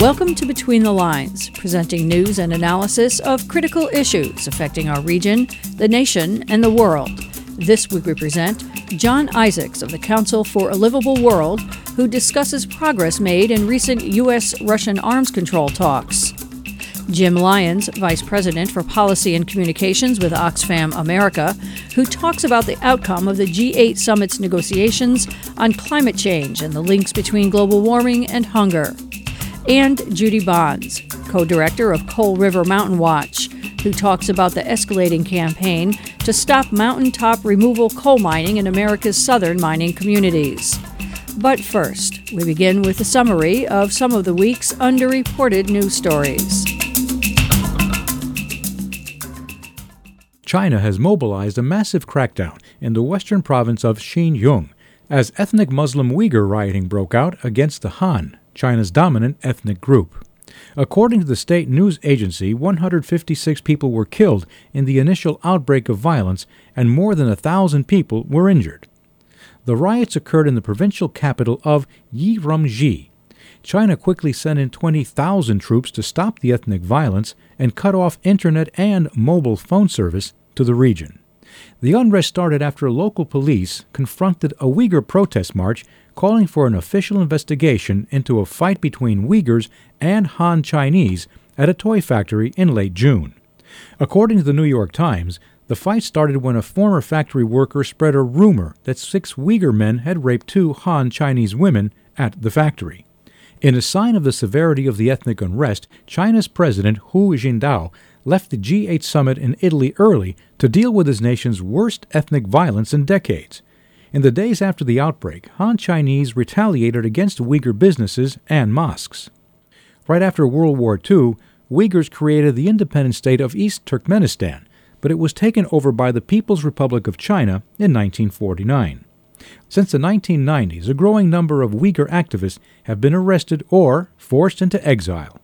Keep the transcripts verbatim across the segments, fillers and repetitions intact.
Welcome to Between the Lines, presenting news and analysis of critical issues affecting our region, the nation, and the world. This week we present John Isaacs of the Council for a Livable World, who discusses progress made in recent U S Russian arms control talks. Jim Lyons, Vice President for Policy and Communications with Oxfam America, who talks about the outcome of the G eight summit's negotiations on climate change and the links between global warming and hunger. And Judy Bonds, co-director of Coal River Mountain Watch, who talks about the escalating campaign to stop mountaintop removal coal mining in America's southern mining communities. But first, we begin with a summary of some of the week's underreported news stories. China has mobilized a massive crackdown in the western province of Xinjiang as ethnic Muslim Uyghur rioting broke out against the Han, China's dominant ethnic group. According to the state news agency, one hundred fifty-six people were killed in the initial outbreak of violence and more than a thousand people were injured. The riots occurred in the provincial capital of Urumqi. China quickly sent in twenty thousand troops to stop the ethnic violence and cut off internet and mobile phone service to the region. The unrest started after local police confronted a Uyghur protest march calling for an official investigation into a fight between Uyghurs and Han Chinese at a toy factory in late June. According to the New York Times, the fight started when a former factory worker spread a rumor that six Uyghur men had raped two Han Chinese women at the factory. In a sign of the severity of the ethnic unrest, China's President Hu Jintao left the G eight summit in Italy early to deal with his nation's worst ethnic violence in decades. In the days after the outbreak, Han Chinese retaliated against Uyghur businesses and mosques. Right after World War Two, Uyghurs created the independent state of East Turkmenistan, but it was taken over by the People's Republic of China in nineteen forty-nine. Since the nineteen nineties, a growing number of Uyghur activists have been arrested or forced into exile.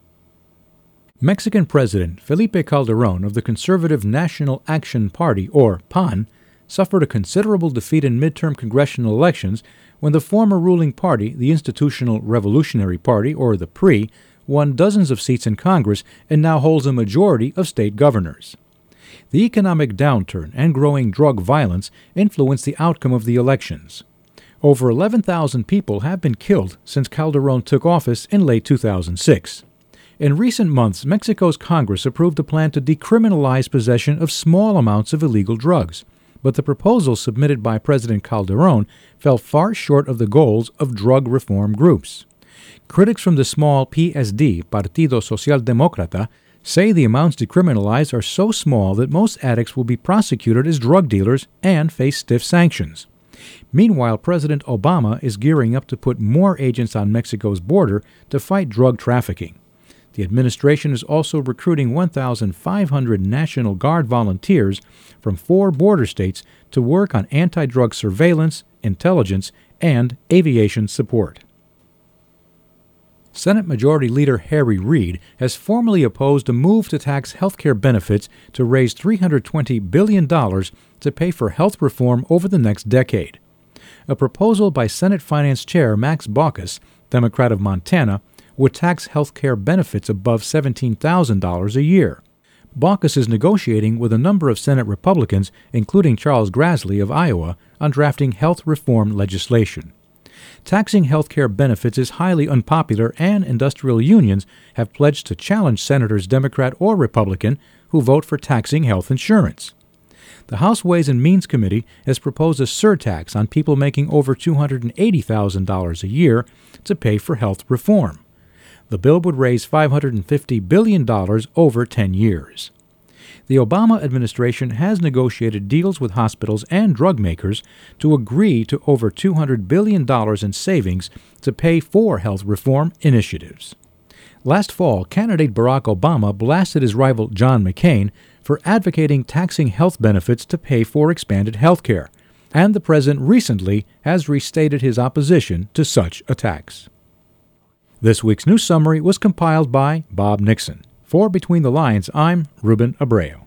Mexican President Felipe Calderón of the Conservative National Action Party, or P A N, suffered a considerable defeat in midterm congressional elections when the former ruling party, the Institutional Revolutionary Party, or the P R I, won dozens of seats in Congress and now holds a majority of state governors. The economic downturn and growing drug violence influenced the outcome of the elections. Over eleven thousand people have been killed since Calderón took office in late two thousand six. In recent months, Mexico's Congress approved a plan to decriminalize possession of small amounts of illegal drugs, but the proposal submitted by President Calderón fell far short of the goals of drug reform groups. Critics from the small P S D, Partido Social Demócrata, say the amounts decriminalized are so small that most addicts will be prosecuted as drug dealers and face stiff sanctions. Meanwhile, President Obama is gearing up to put more agents on Mexico's border to fight drug trafficking. The administration is also recruiting one thousand five hundred National Guard volunteers from four border states to work on anti-drug surveillance, intelligence, and aviation support. Senate Majority Leader Harry Reid has formally opposed a move to tax health care benefits to raise three hundred twenty billion dollars to pay for health reform over the next decade. A proposal by Senate Finance Chair Max Baucus, Democrat of Montana, would tax health care benefits above seventeen thousand dollars a year. Baucus is negotiating with a number of Senate Republicans, including Charles Grassley of Iowa, on drafting health reform legislation. Taxing health care benefits is highly unpopular, and industrial unions have pledged to challenge senators, Democrat or Republican, who vote for taxing health insurance. The House Ways and Means Committee has proposed a surtax on people making over two hundred eighty thousand dollars a year to pay for health reform. The bill would raise five hundred fifty billion dollars over ten years. The Obama administration has negotiated deals with hospitals and drug makers to agree to over two hundred billion dollars in savings to pay for health reform initiatives. Last fall, candidate Barack Obama blasted his rival John McCain for advocating taxing health benefits to pay for expanded health care, and the president recently has restated his opposition to such a tax. This week's news summary was compiled by Bob Nixon. For Between the Lines, I'm Ruben Abreu.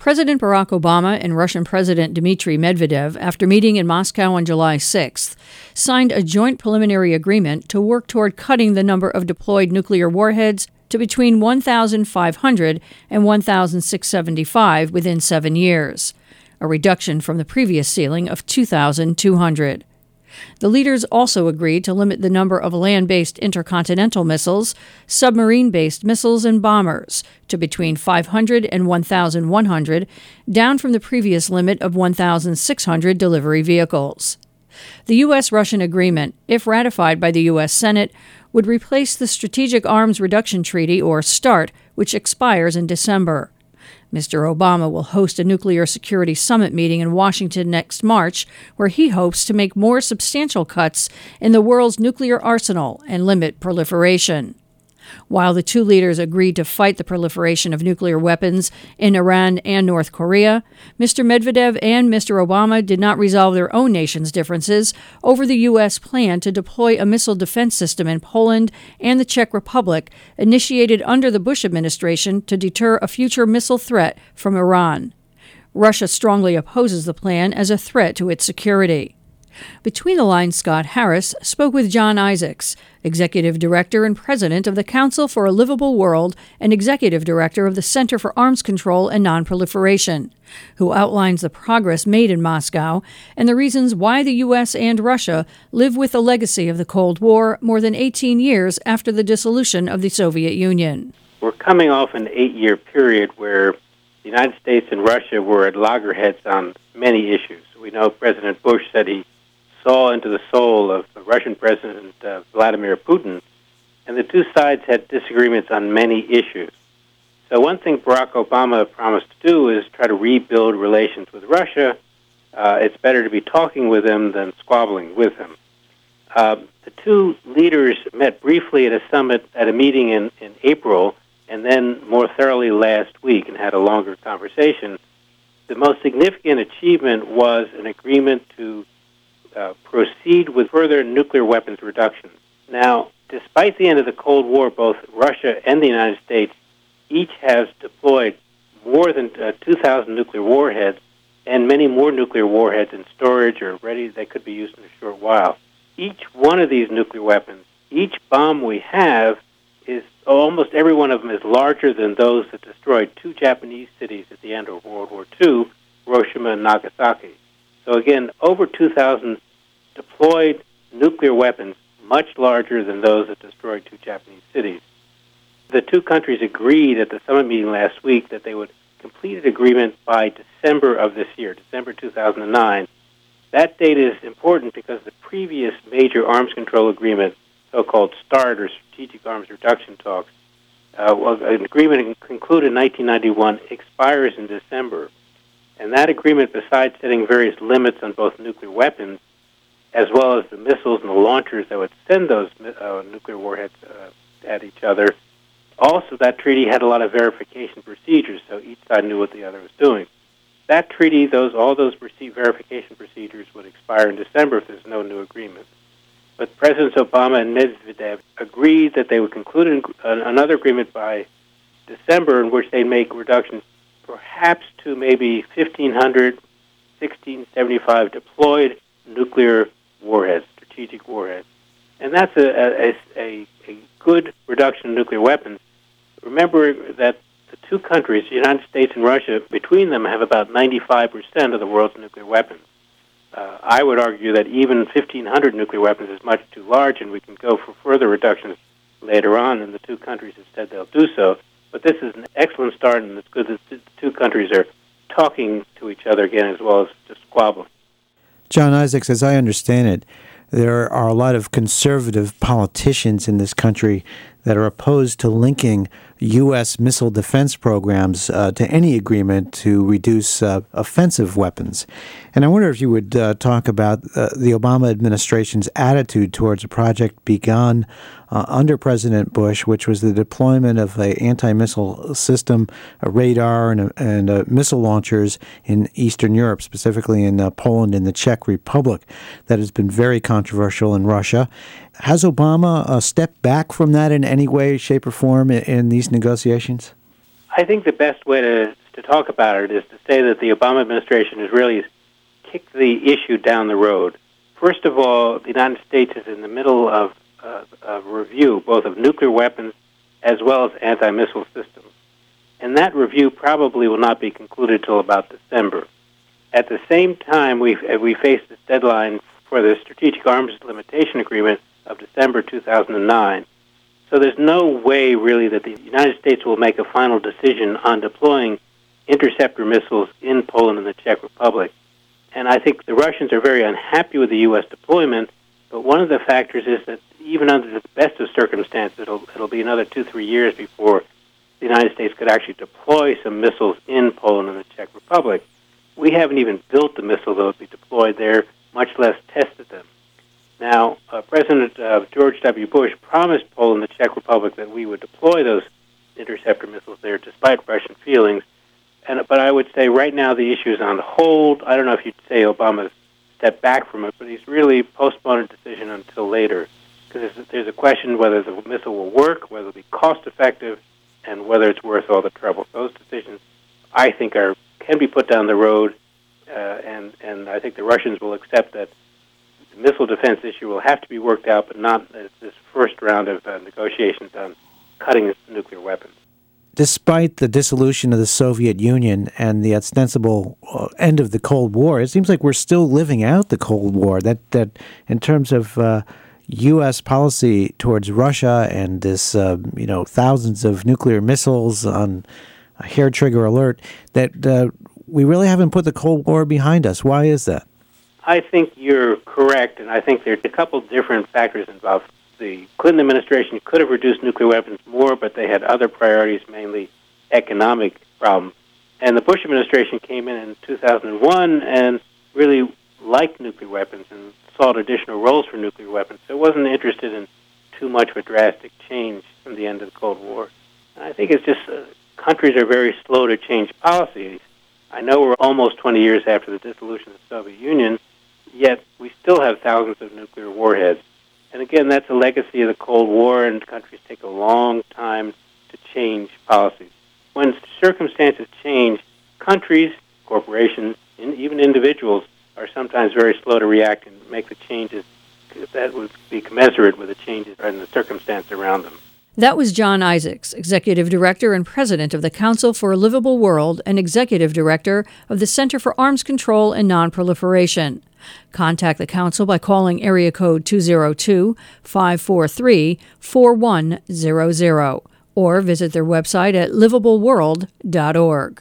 President Barack Obama and Russian President Dmitry Medvedev, after meeting in Moscow on July sixth, signed a joint preliminary agreement to work toward cutting the number of deployed nuclear warheads to between one thousand five hundred and one thousand six hundred seventy-five within seven years, a reduction from the previous ceiling of two thousand two hundred. The leaders also agreed to limit the number of land-based intercontinental missiles, submarine-based missiles, and bombers to between five hundred and one thousand one hundred, down from the previous limit of one thousand six hundred delivery vehicles. The U S-Russian agreement, if ratified by the U S Senate, would replace the Strategic Arms Reduction Treaty, or START, which expires in December. Mister Obama will host a nuclear security summit meeting in Washington next March, where he hopes to make more substantial cuts in the world's nuclear arsenal and limit proliferation. While the two leaders agreed to fight the proliferation of nuclear weapons in Iran and North Korea, Mister Medvedev and Mister Obama did not resolve their own nation's differences over the U S plan to deploy a missile defense system in Poland and the Czech Republic, initiated under the Bush administration to deter a future missile threat from Iran. Russia strongly opposes the plan as a threat to its security. Between the Lines, Scott Harris spoke with John Isaacs, Executive Director and President of the Council for a Livable World and Executive Director of the Center for Arms Control and Nonproliferation, who outlines the progress made in Moscow and the reasons why the U S and Russia live with the legacy of the Cold War more than eighteen years after the dissolution of the Soviet Union. We're coming off an eight-year period where the United States and Russia were at loggerheads on many issues. We know President Bush said he saw into the soul of Russian President uh, Vladimir Putin, and the two sides had disagreements on many issues. So one thing Barack Obama promised to do is try to rebuild relations with Russia. Uh, it's better to be talking with him than squabbling with him. Uh, the two leaders met briefly at a summit, at a meeting in, in April, and then more thoroughly last week and had a longer conversation. The most significant achievement was an agreement to Uh, proceed with further nuclear weapons reduction. Now, despite the end of the Cold War, both Russia and the United States each has deployed more than uh, two thousand nuclear warheads and many more nuclear warheads in storage or ready that could be used in a short while. Each one of these nuclear weapons, each bomb we have, is almost every one of them is larger than those that destroyed two Japanese cities at the end of World War Two, Hiroshima and Nagasaki. So again, over two thousand deployed nuclear weapons, much larger than those that destroyed two Japanese cities. The two countries agreed at the summit meeting last week that they would complete an agreement by December of this year, December two thousand nine. That date is important because the previous major arms control agreement, so-called START, or Strategic Arms Reduction Talks, uh, an agreement concluded in nineteen ninety-one, expires in December. And that agreement, besides setting various limits on both nuclear weapons, as well as the missiles and the launchers that would send those uh, nuclear warheads uh, at each other, also that treaty had a lot of verification procedures, so each side knew what the other was doing. That treaty, those all those verification procedures would expire in December if there's no new agreement. But Presidents Obama and Medvedev agreed that they would conclude an, uh, another agreement by December in which they'd make reductions perhaps to maybe fifteen hundred, sixteen seventy-five deployed nuclear warheads, strategic warheads. And that's a, a, a, a good reduction of nuclear weapons. Remember that the two countries, the United States and Russia, between them have about ninety-five percent of the world's nuclear weapons. Uh, I would argue that even fifteen hundred nuclear weapons is much too large, and we can go for further reductions later on, and the two countries have said they'll do so. But this is an excellent start, and it's good that the two countries are talking to each other again as well as just squabbling. John Isaacs, as I understand it, there are a lot of conservative politicians in this country that are opposed to linking U S missile defense programs uh, to any agreement to reduce uh, offensive weapons. And I wonder if you would uh, talk about uh, the Obama administration's attitude towards a project begun uh, under President Bush, which was the deployment of an anti-missile system, a radar, and, a, and uh, missile launchers in Eastern Europe, specifically in uh, Poland and the Czech Republic, that has been very controversial in Russia. Has Obama uh, stepped back from that in any way, shape, or form in, in these negotiations? I think the best way to to talk about it is to say that the Obama administration has really kicked the issue down the road. First of all, the United States is in the middle of uh, a review, both of nuclear weapons as well as anti-missile systems. And that review probably will not be concluded till about December. At the same time, we we face this deadline for the Strategic Arms Limitation Agreement of December two thousand nine. So there's no way, really, that the United States will make a final decision on deploying interceptor missiles in Poland and the Czech Republic. And I think the Russians are very unhappy with the U S deployment, but one of the factors is that even under the best of circumstances, it'll, it'll be another two, three years before the United States could actually deploy some missiles in Poland and the Czech Republic. We haven't even built the missiles that would be deployed there, much less tested them. Now, uh, President uh, George W. Bush promised Poland and the Czech Republic that we would deploy those interceptor missiles there despite Russian feelings. And, but I would say right now the issue is on hold. I don't know if you'd say Obama's stepped back from it, but he's really postponed a decision until later. Because there's, there's a question whether the missile will work, whether it'll be cost-effective, and whether it's worth all the trouble. Those decisions, I think, are can be put down the road, uh, and, and I think the Russians will accept that the missile defense issue will have to be worked out, but not this first round of uh, negotiations on cutting nuclear weapons. Despite the dissolution of the Soviet Union and the ostensible uh, end of the Cold War, it seems like we're still living out the Cold War. That that in terms of uh, U S policy towards Russia and this, uh, you know, thousands of nuclear missiles on a hair trigger alert, that uh, we really haven't put the Cold War behind us. Why is that? I think you're correct, and I think there's a couple different factors involved. The Clinton administration could have reduced nuclear weapons more, but they had other priorities, mainly economic problems. And the Bush administration came in in two thousand one and really liked nuclear weapons and sought additional roles for nuclear weapons. So it wasn't interested in too much of a drastic change from the end of the Cold War. And I think it's just uh, countries are very slow to change policies. I know we're almost twenty years after the dissolution of the Soviet Union, yet we still have thousands of nuclear warheads. And again, that's a legacy of the Cold War, and countries take a long time to change policies. When circumstances change, countries, corporations, and even individuals are sometimes very slow to react and make the changes that would be commensurate with the changes in the circumstance around them. That was John Isaacs, Executive Director and President of the Council for a Livable World and Executive Director of the Center for Arms Control and Nonproliferation. Contact the Council by calling area code two oh two, five four three, four one zero zero or visit their website at livable world dot org.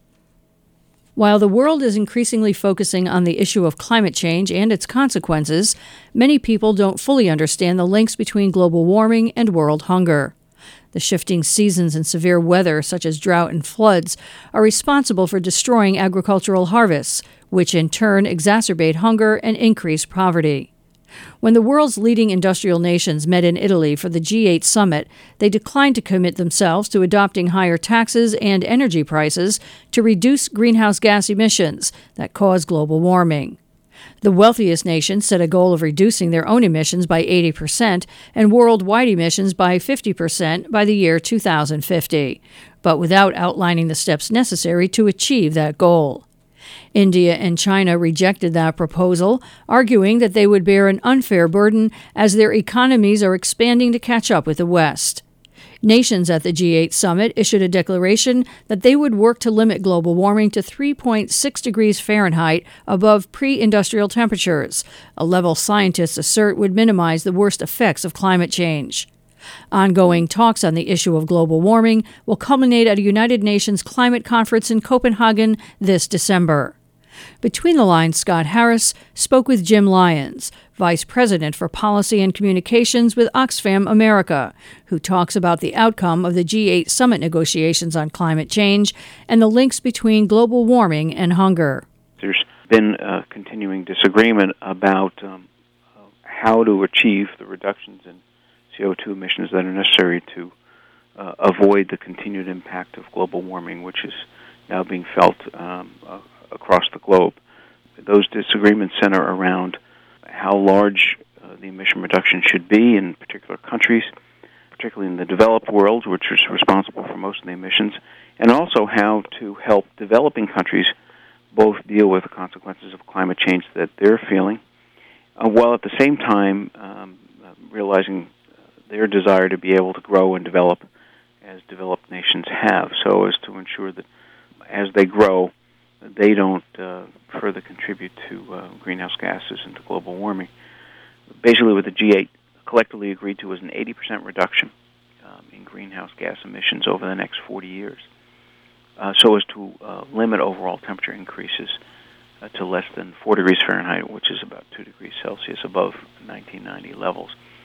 While the world is increasingly focusing on the issue of climate change and its consequences, many people don't fully understand the links between global warming and world hunger. The shifting seasons and severe weather, such as drought and floods, are responsible for destroying agricultural harvests, which in turn exacerbate hunger and increase poverty. When the world's leading industrial nations met in Italy for the G eight summit, they declined to commit themselves to adopting higher taxes and energy prices to reduce greenhouse gas emissions that cause global warming. The wealthiest nations set a goal of reducing their own emissions by eighty percent and worldwide emissions by fifty percent by the year two thousand fifty, but without outlining the steps necessary to achieve that goal. India and China rejected that proposal, arguing that they would bear an unfair burden as their economies are expanding to catch up with the West. Nations at the G eight summit issued a declaration that they would work to limit global warming to three point six degrees Fahrenheit above pre-industrial temperatures, a level scientists assert would minimize the worst effects of climate change. Ongoing talks on the issue of global warming will culminate at a United Nations climate conference in Copenhagen this December. Between the Lines, Scott Harris spoke with Jim Lyons, Vice President for Policy and Communications with Oxfam America, who talks about the outcome of the G eight summit negotiations on climate change and the links between global warming and hunger. There's been a continuing disagreement about um, how to achieve the reductions in C O two emissions that are necessary to uh, avoid the continued impact of global warming, which is now being felt um, uh, across the globe. Those disagreements center around how large uh, the emission reduction should be in particular countries, particularly in the developed world, which is responsible for most of the emissions, and also how to help developing countries both deal with the consequences of climate change that they're feeling, uh, while at the same time um, realizing their desire to be able to grow and develop as developed nations have, so as to ensure that as they grow, they don't uh, further contribute to uh, greenhouse gases and to global warming. Basically, what the G eight collectively agreed to was an eighty percent reduction um, in greenhouse gas emissions over the next forty years, uh, so as to uh, limit overall temperature increases uh, to less than four degrees Fahrenheit, which is about two degrees Celsius above nineteen ninety levels.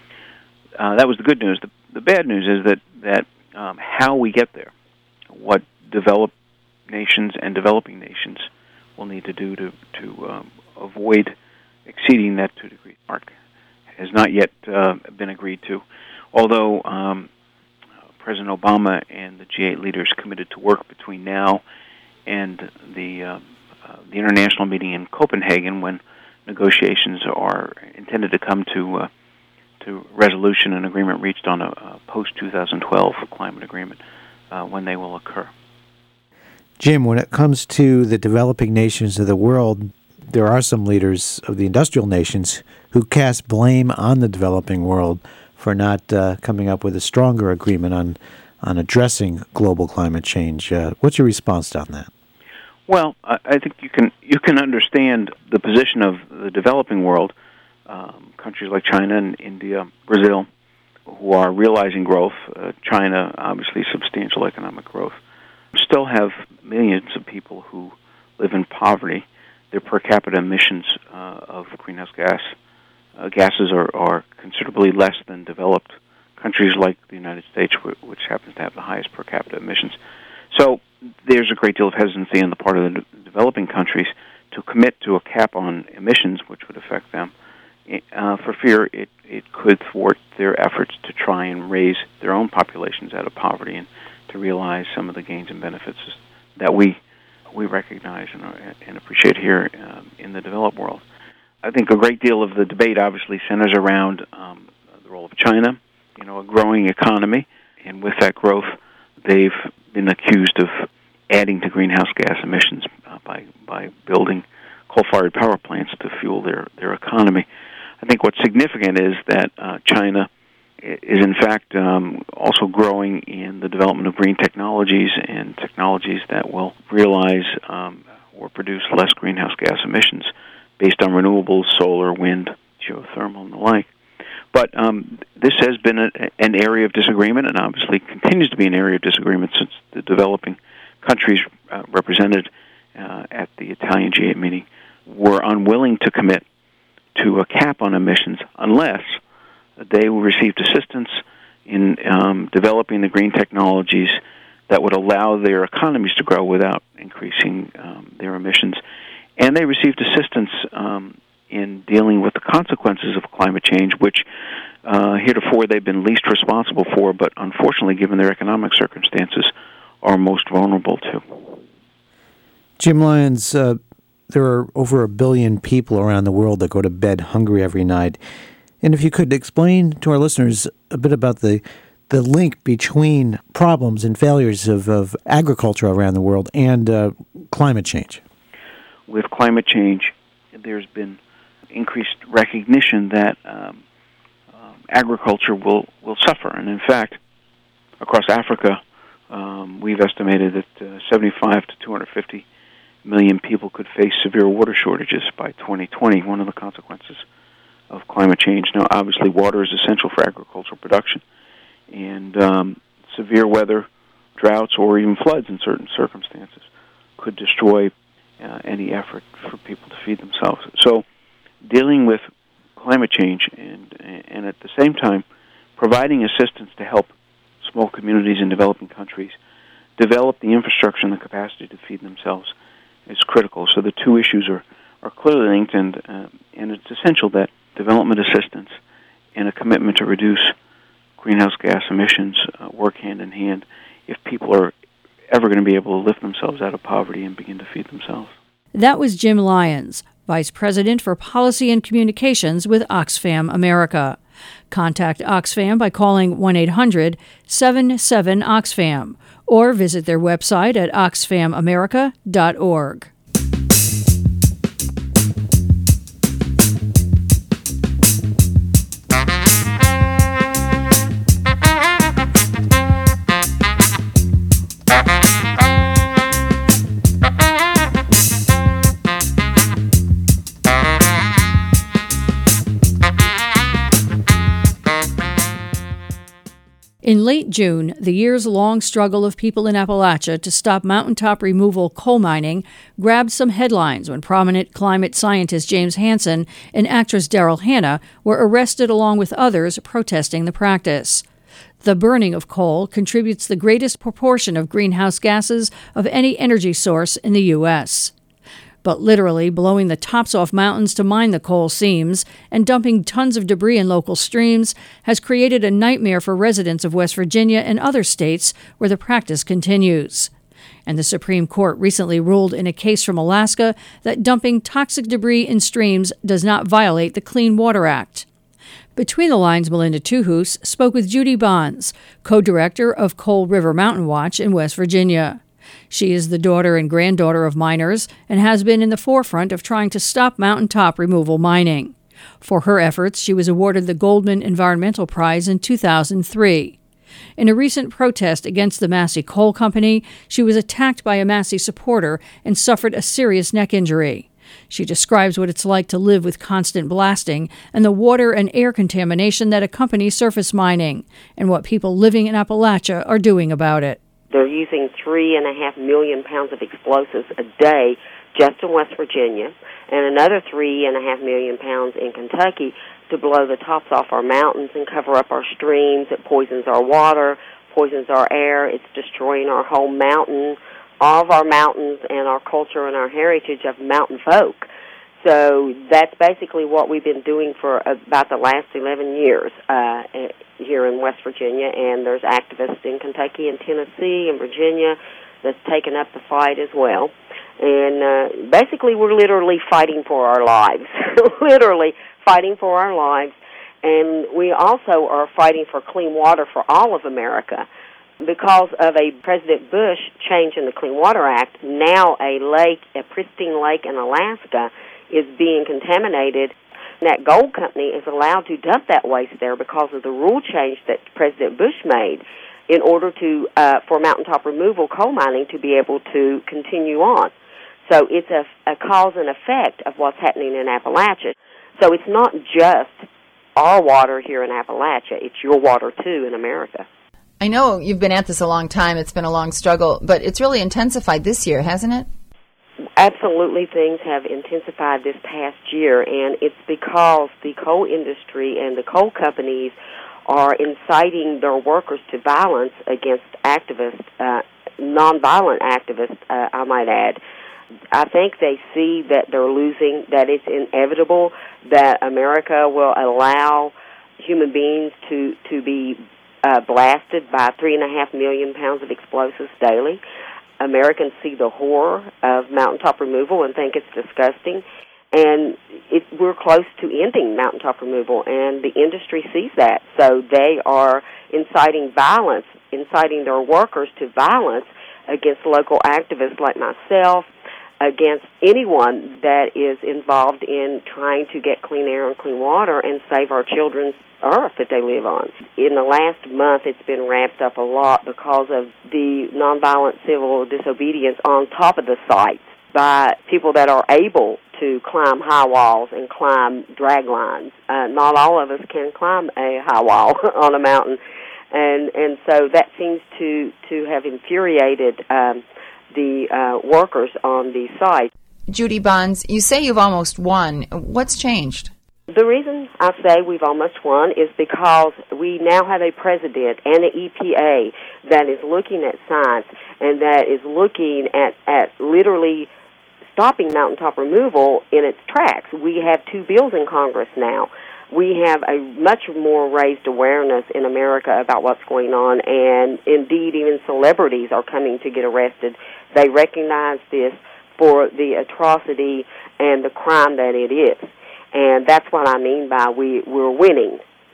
Uh, that was the good news. The, the bad news is that, that um, how we get there, what developed nations and developing nations will need to do to, to um, avoid exceeding that two degree mark has not yet uh, been agreed to, although um, President Obama and the G eight leaders committed to work between now and the, uh, uh, the international meeting in Copenhagen, when negotiations are intended to come to uh, to resolution and agreement reached on a, a post twenty twelve climate agreement, uh, when they will occur. Jim, when it comes to the developing nations of the world, there are some leaders of the industrial nations who cast blame on the developing world for not uh, coming up with a stronger agreement on on addressing global climate change. Uh, what's your response on that? Well, I, I think you can you can understand the position of the developing world, um, countries like China and India, Brazil, who are realizing growth. Uh, China, obviously, substantial economic growth. Still have millions of people who live in poverty. Their per capita emissions uh, of greenhouse gas uh, gases are, are considerably less than developed countries like the United States, which happens to have the highest per capita emissions. So there's a great deal of hesitancy on the part of the de- developing countries to commit to a cap on emissions, which would affect them, uh, for fear it, it could thwart their efforts to try and raise their own populations out of poverty and to realize some of the gains and benefits that we we recognize and, and appreciate here um, in the developed world. I think a great deal of the debate obviously centers around um, the role of China, you know, a growing economy, and with that growth, they've been accused of adding to greenhouse gas emissions uh, by by building coal-fired power plants to fuel their, their economy. I think what's significant is that uh, China is in fact um, also growing in the development of green technologies and technologies that will realize um, or produce less greenhouse gas emissions based on renewables, solar, wind, geothermal, and the like. But um, this has been a, an area of disagreement, and obviously continues to be an area of disagreement since the developing countries uh, represented uh, at the Italian G eight meeting were unwilling to commit to a cap on emissions unless they received assistance in um, developing the green technologies that would allow their economies to grow without increasing um, their emissions. And they received assistance um, in dealing with the consequences of climate change, which uh, heretofore they've been least responsible for, but unfortunately, given their economic circumstances, are most vulnerable to. Jim Lyons, uh, there are over a billion people around the world that go to bed hungry every night. And if you could explain to our listeners a bit about the the link between problems and failures of, of agriculture around the world and uh, climate change. With climate change, there's been increased recognition that um, um, agriculture will, will suffer. And in fact, across Africa, um, we've estimated that uh, seventy-five to two hundred fifty million people could face severe water shortages by twenty twenty, one of the consequences of climate change. Now, obviously, water is essential for agricultural production, and um, severe weather, droughts, or even floods in certain circumstances could destroy uh, any effort for people to feed themselves. So, dealing with climate change and, and at the same time, providing assistance to help small communities in developing countries develop the infrastructure and the capacity to feed themselves is critical. So the two issues are, are clearly linked, and, uh, and it's essential that development assistance and a commitment to reduce greenhouse gas emissions uh, work hand in hand if people are ever going to be able to lift themselves out of poverty and begin to feed themselves. That was Jim Lyons, Vice President for Policy and Communications with Oxfam America. Contact Oxfam by calling one eight hundred seven seven Oxfam or visit their website at oxfam america dot org. In late June, the years-long struggle of people in Appalachia to stop mountaintop removal coal mining grabbed some headlines when prominent climate scientist James Hansen and actress Daryl Hannah were arrested along with others protesting the practice. The burning of coal contributes the greatest proportion of greenhouse gases of any energy source in the U S But literally blowing the tops off mountains to mine the coal seams and dumping tons of debris in local streams has created a nightmare for residents of West Virginia and other states where the practice continues. And the Supreme Court recently ruled in a case from Alaska that dumping toxic debris in streams does not violate the Clean Water Act. Between the Lines, Melinda Tuhus spoke with Judy Bonds, co-director of Coal River Mountain Watch in West Virginia. She is the daughter and granddaughter of miners and has been in the forefront of trying to stop mountaintop removal mining. For her efforts, she was awarded the Goldman Environmental Prize in two thousand three. In a recent protest against the Massey Coal Company, she was attacked by a Massey supporter and suffered a serious neck injury. She describes what it's like to live with constant blasting and the water and air contamination that accompanies surface mining, and what people living in Appalachia are doing about it. They're using three and a half million pounds of explosives a day just in West Virginia, and another three and a half million pounds in Kentucky to blow the tops off our mountains and cover up our streams. It poisons our water, poisons our air. It's destroying our whole mountain, all of our mountains and our culture and our heritage of mountain folk. So that's basically what we've been doing for about the last eleven years uh, here in West Virginia, and there's activists in Kentucky and Tennessee and Virginia that's taken up the fight as well. And uh, basically we're literally fighting for our lives, literally fighting for our lives. And we also are fighting for clean water for all of America. Because of a President Bush change in the Clean Water Act, now a lake, a pristine lake in Alaska, is being contaminated. That gold company is allowed to dump that waste there because of the rule change that President Bush made in order to uh, for mountaintop removal coal mining to be able to continue on. So it's a, a cause and effect of what's happening in Appalachia. So it's not just our water here in Appalachia, it's your water too in America. I know you've been at this a long time, it's been a long struggle, but it's really intensified this year, hasn't it? Absolutely, things have intensified this past year, and it's because the coal industry and the coal companies are inciting their workers to violence against activists, uh, nonviolent activists, uh, I might add. I think they see that they're losing, that it's inevitable that America will allow human beings to, to be uh, blasted by three and a half million pounds of explosives daily. Americans see the horror of mountaintop removal and think it's disgusting. And it, we're close to ending mountaintop removal, and the industry sees that. So they are inciting violence, inciting their workers to violence against local activists like myself, against anyone that is involved in trying to get clean air and clean water and save our children's earth that they live on. In the last month, it's been ramped up a lot because of the nonviolent civil disobedience on top of the sites by people that are able to climb high walls and climb drag lines. Uh, not all of us can climb a high wall on a mountain, and and so that seems to, to have infuriated um, the uh, workers on the site. Judy Bonds, you say you've almost won. What's changed? The reason I say we've almost won is because we now have a president and an E P A that is looking at science and that is looking at, at literally stopping mountaintop removal in its tracks. We have two bills in Congress now. We have a much more raised awareness in America about what's going on, and indeed even celebrities are coming to get arrested. They recognize this for the atrocity and the crime that it is. And that's what I mean by we, we're winning.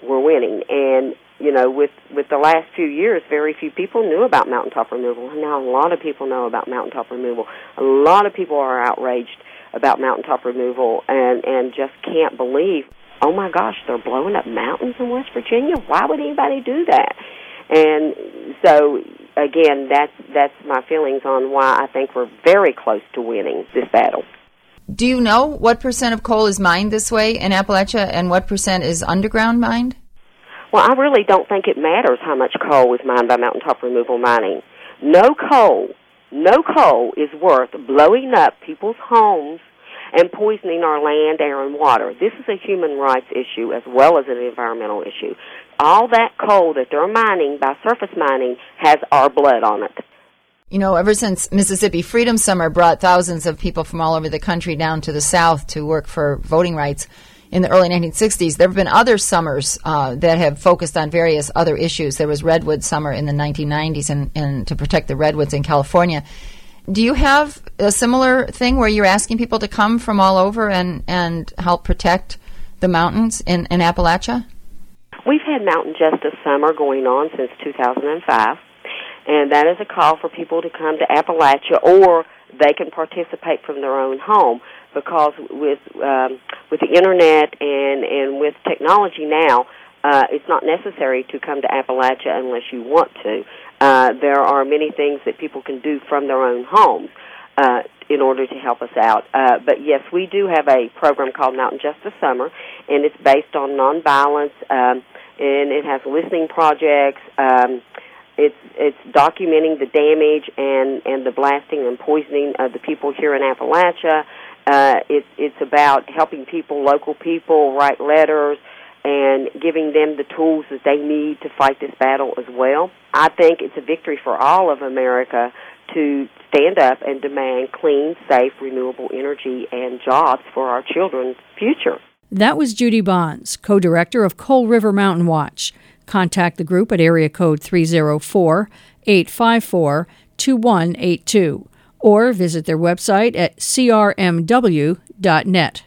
we're winning. And, you know, with, with the last few years, very few people knew about mountaintop removal. Now a lot of people know about mountaintop removal. A lot of people are outraged about mountaintop removal and, and just can't believe, oh my gosh, they're blowing up mountains in West Virginia? Why would anybody do that? And so, again, that's, that's my feelings on why I think we're very close to winning this battle. Do you know what percent of coal is mined this way in Appalachia and what percent is underground mined? Well, I really don't think it matters how much coal is mined by mountaintop removal mining. No coal, no coal is worth blowing up people's homes and poisoning our land, air, and water. This is a human rights issue as well as an environmental issue. All that coal that they're mining by surface mining has our blood on it. You know, ever since Mississippi Freedom Summer brought thousands of people from all over the country down to the South to work for voting rights in the early nineteen sixties, there have been other summers uh, that have focused on various other issues. There was Redwood Summer in the nineteen nineties and, and to protect the redwoods in California. Do you have a similar thing where you're asking people to come from all over and, and help protect the mountains in, in Appalachia? We've had Mountain Justice Summer going on since two thousand five, and that is a call for people to come to Appalachia, or they can participate from their own home, because with um, with the Internet and, and with technology now, uh, it's not necessary to come to Appalachia unless you want to. Uh, there are many things that people can do from their own homes uh, in order to help us out. Uh, but yes, we do have a program called Mountain Justice Summer, and it's based on nonviolence, um, and it has listening projects. Um, it's it's documenting the damage and, and the blasting and poisoning of the people here in Appalachia. Uh, it's it's about helping people, local people, write letters and giving them the tools that they need to fight this battle as well. I think it's a victory for all of America to stand up and demand clean, safe, renewable energy and jobs for our children's future. That was Judy Bonds, co-director of Coal River Mountain Watch. Contact the group at area code three oh four, eight five four, two one eight two or visit their website at c r m w dot net.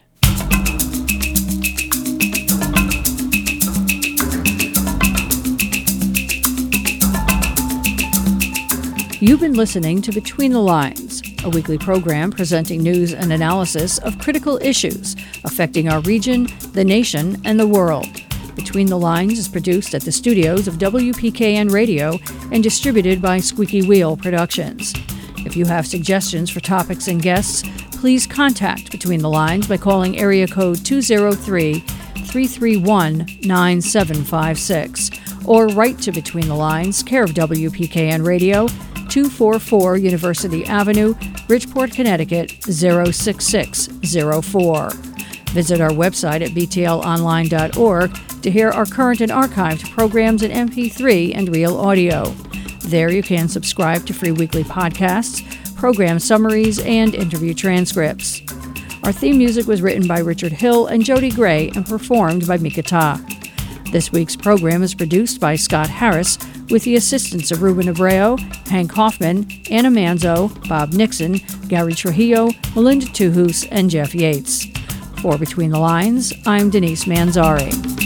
You've been listening to Between the Lines, a weekly program presenting news and analysis of critical issues affecting our region, the nation, and the world. Between the Lines is produced at the studios of W P K N Radio and distributed by Squeaky Wheel Productions. If you have suggestions for topics and guests, please contact Between the Lines by calling area code two oh three, three three one, nine seven five six or write to Between the Lines, care of W P K N Radio, two forty-four University Avenue, Bridgeport, Connecticut, zero six six zero four. Visit our website at b t l online dot org to hear our current and archived programs in M P three and real audio. There you can subscribe to free weekly podcasts, program summaries, and interview transcripts. Our theme music was written by Richard Hill and Jody Gray and performed by Mika Ta. This week's program is produced by Scott Harris with the assistance of Ruben Abreu, Hank Hoffman, Anna Manzo, Bob Nixon, Gary Trujillo, Melinda Tuhus, and Jeff Yates. For Between the Lines, I'm Denise Manzari.